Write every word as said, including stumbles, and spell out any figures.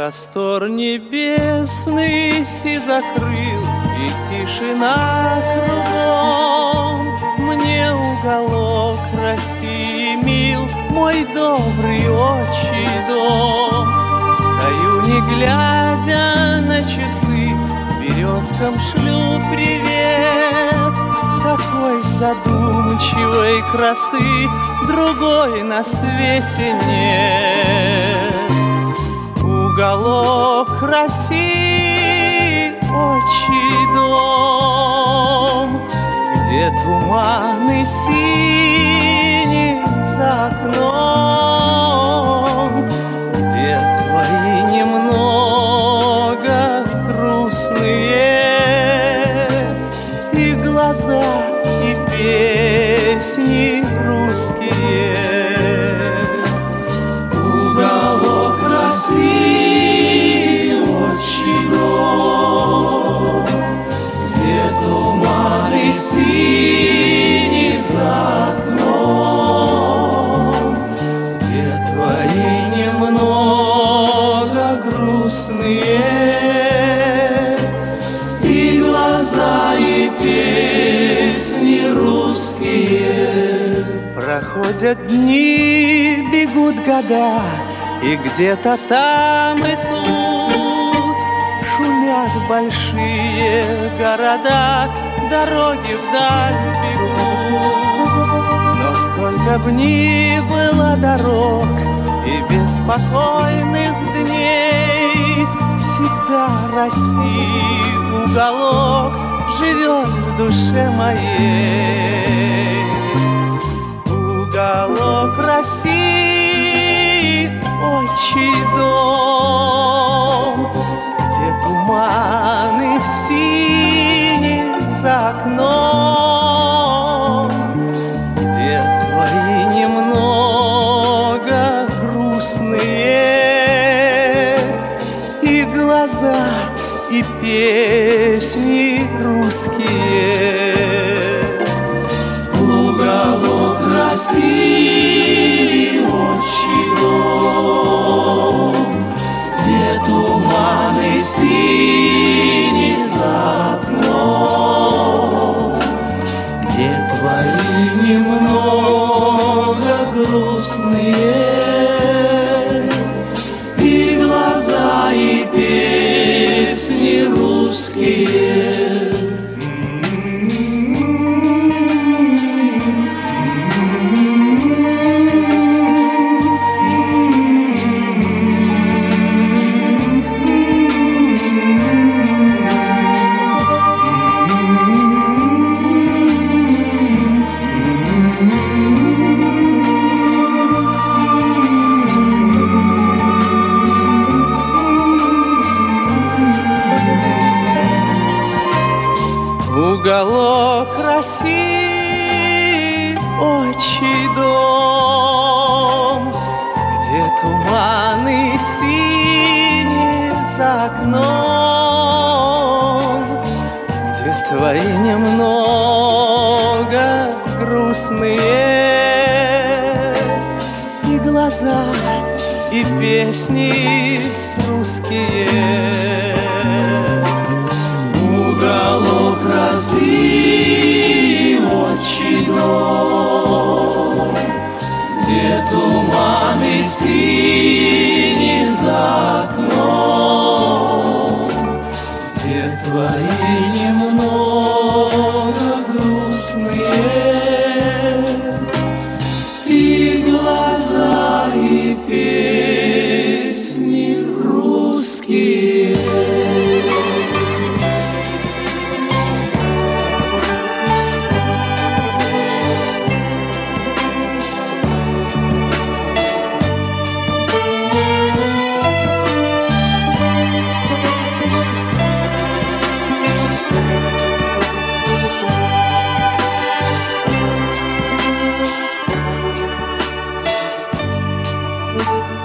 Простор небесный си закрыл, и тишина кругом. Мне уголок России мил, мой добрый отчий дом. Стою, не глядя на часы, березкам шлю привет. Такой задумчивой красы другой на свете нет. Уголок России, отчий дом, где туманы синие за окном, где твои немного грустные и глаза, и песни русские. Уголок России, отчий дом, где туманы синие за окном, где твои немного грустные и глаза, и песни русские. Проходят дни, бегут года, и где-то там и тут шумят большие города, дороги вдаль бегут. Но сколько б ни было дорог и беспокойных дней, всегда России уголок живет в душе моей. Уголок России, отчий дом, где туманы синие за окном, где твои немного грустные и глаза, и песни русские. Уголок России, отчий дом, где туманы синие за окном, где твои немного грустные и глаза, и песни русские. Уголок России, отчий дом, где туманы синие за окном, где твои немного грустные и глаза, и песни русские. Уголок России, отчий дом, где туманы синие за окном, где твои немного грустные и глаза, и песни русские. Thank you.